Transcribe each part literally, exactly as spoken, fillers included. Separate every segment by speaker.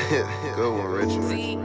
Speaker 1: Good one, Richard.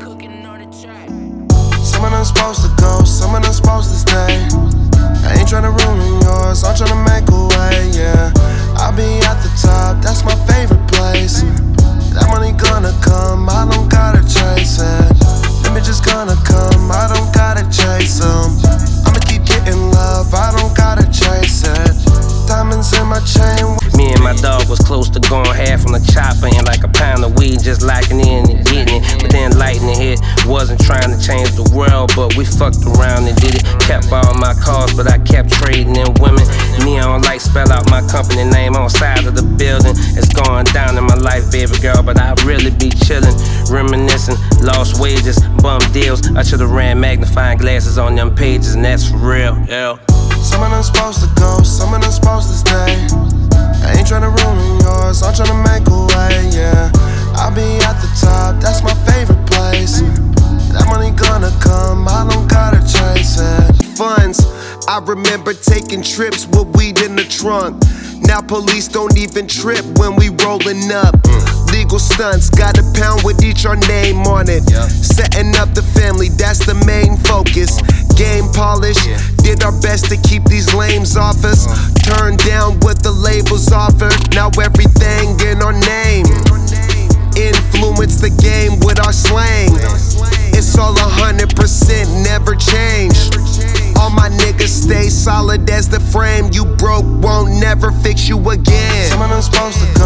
Speaker 2: Some of them supposed to go, some of them supposed to stay. I ain't tryna ruin yours, I'm tryna make a way, yeah. I'll be at the top, that's my favorite place. That money gonna come, I don't gotta chase it. Them bitches gonna come, I don't gotta chase them. I'ma keep getting love, I don't gotta chase it. Diamonds in my chain.
Speaker 3: Me and my dog was close to going half on the chopper and like a pound of weed, just locking in and getting it. But then lightning hit, wasn't trying to change the world, but we fucked around and did it. Kept all my cars, but I kept trading in women. Neon lights spell out my company name on side of the building. It's going down in my life, baby girl, but I really be chillin', reminiscing, lost wages, bum deals. I should've ran magnifying glasses on them pages, and that's for real, yeah.
Speaker 2: Some of them supposed to go, some of them supposed to stay. I ain't tryna ruin yours, I'm tryna make a way, yeah. I'll be at the top, that's my favorite place. That money gonna come, I don't gotta chase it. Funds, I remember taking trips with weed in the trunk. Now police don't even trip when we rollin' up. Legal stunts, got a pound with each our name on it. Setting up the family, that's the main focus. Game polish, did our best to keep these lames off us. Turned down what the labels offered, now everything in our name. Influence the game with our slang. It's all a hundred percent, never change. All my niggas stay solid as the frame. You broke, won't never fix you again. Some of them supposed to